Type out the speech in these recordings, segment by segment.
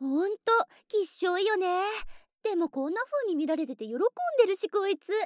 ほんと、きっしょいよね。でもこんな風に見られてて喜んでるし、こいつ。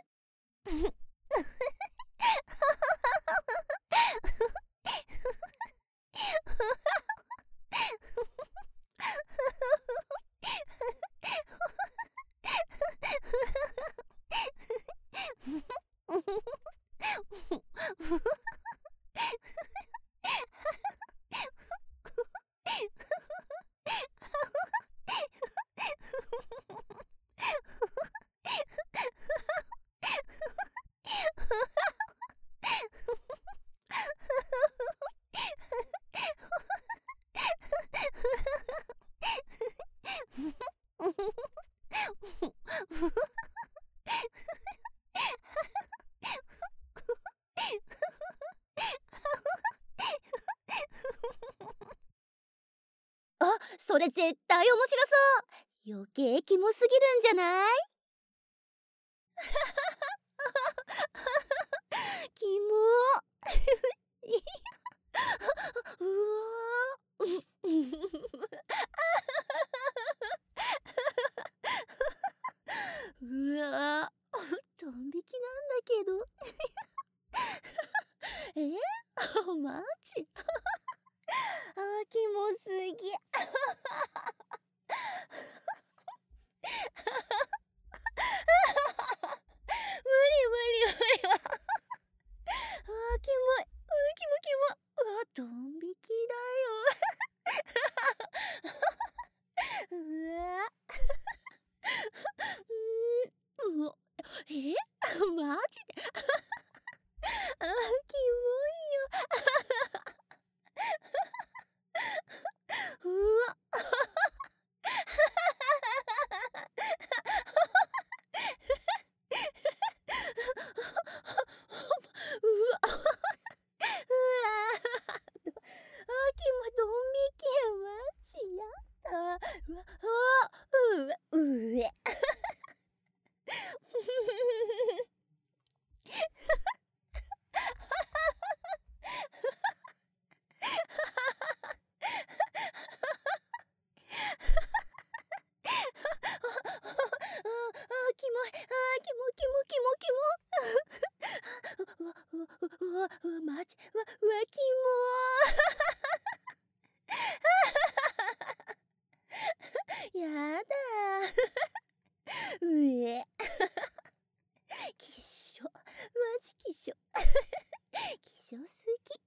あ、それ絶対面白そう。余計キモすぎるんじゃない？キモ。うわ。うわ、ドン引きなんだけど。マジ？キモすぎ。無理無理無理。キモい。キモキモ。ドン引きだよ。うわ。うわ。マジで？キモいよ。うわ。うわ。キモドン引き。マジやだ。うえ。キモい。キモキモキモキモ。マジ。キモ。やだ。うえ。きっしょ。マジきっしょ。きっしょすぎ。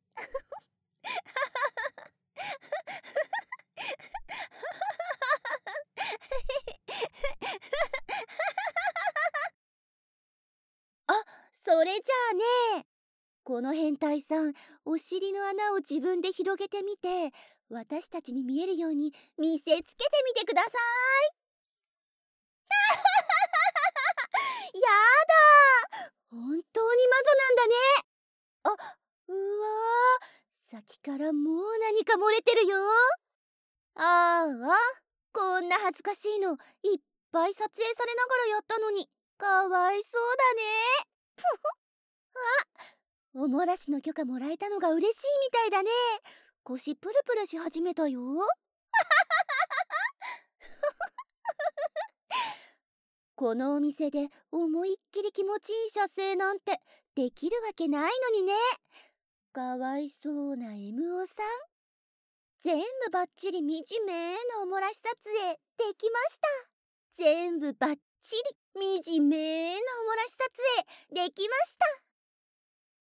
それじゃあね、この変態さん、お尻の穴を自分で広げてみて、私たちに見えるように見せつけてみてください。やだ、本当にマゾなんだね。うわー、先からもう何か漏れてるよ。ああ、こんな恥ずかしいのいっぱい撮影されながらやったのに、かわいそうだね。おもらしの許可もらえたのが嬉しいみたいだね。腰プルプルし始めたよ。このお店で思いっきり気持ちいい写生なんてできるわけないのにね。かわいそうな MO さん。全部バッチリ惨めなおもらし撮影できました。全部バッチリ惨めなおもらし撮影できました。